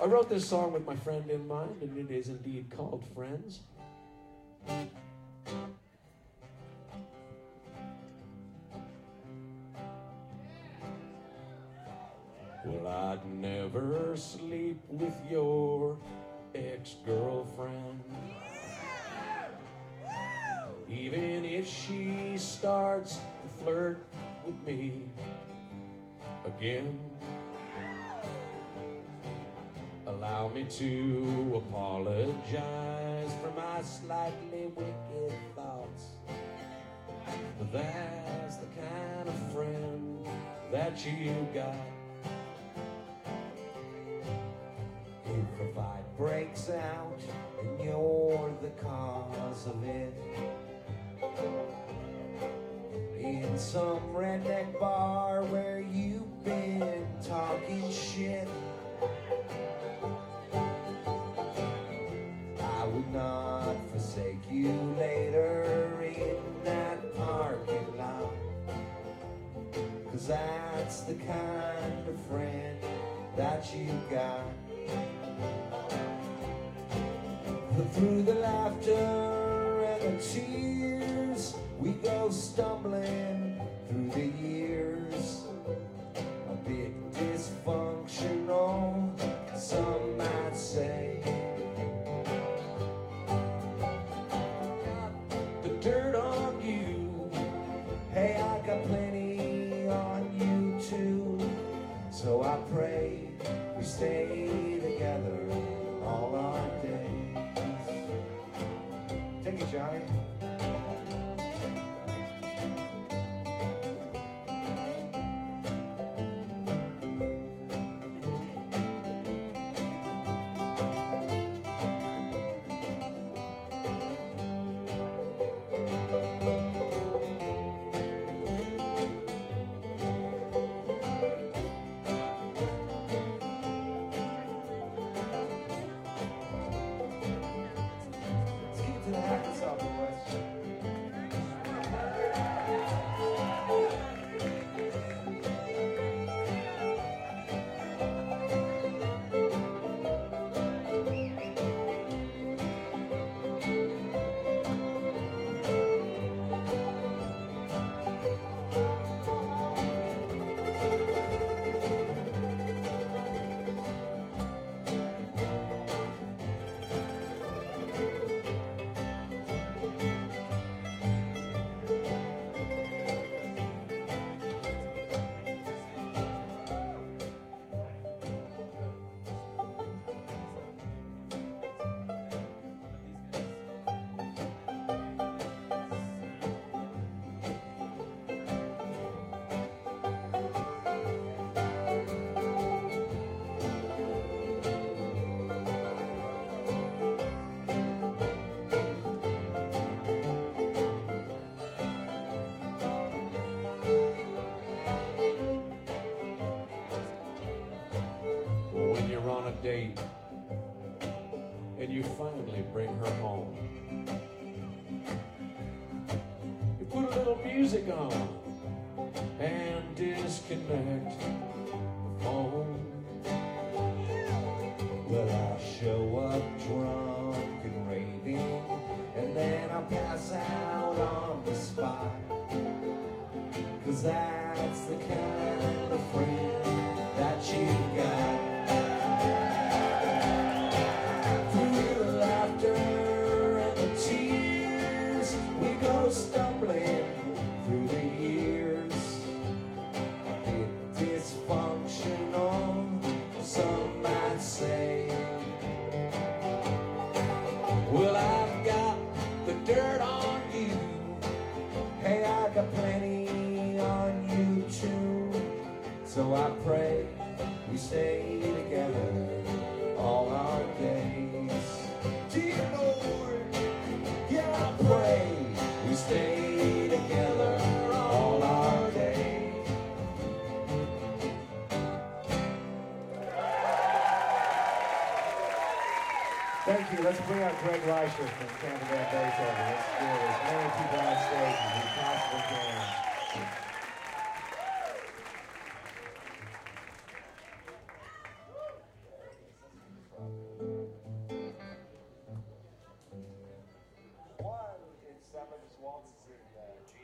I wrote this song with my friend in mind, and it is indeed called Friends. Well, I'd never sleep with your ex-girlfriend, even if she starts to flirt with me again. Allow me to apologize for my slightly wicked thoughts, but that's the kind of friend that you got. If a fight breaks out and you're the cause of it, in some redneck bar where you've been talking shit, I would not forsake you later in that parking lot, 'cause that's the kind of friend that you got. But through the laughter and the tears, we go stumbling through the years, a bit dysfunctional, some might say. Got the dirt on you, hey, I got plenty on you too, so I pray we stay together all our days. Take it, Johnny. Date and you finally bring her home, you put a little music on and disconnect the phone. Well, I show up drunk and raving, and then I pass out on the spot, 'cause that's the kind of friend that you got. Stumbling through the years, a bit dysfunctional, some might say. Well, I've got the dirt on you, hey, I got plenty on you too, so I pray we stay together all our days. Dear Lord, yeah, I pray we stay together all our days. Thank you. Let's bring out Greg Reicher from Canada Beethoven. Let's do as many people on stage as we possibly can. waltz is in G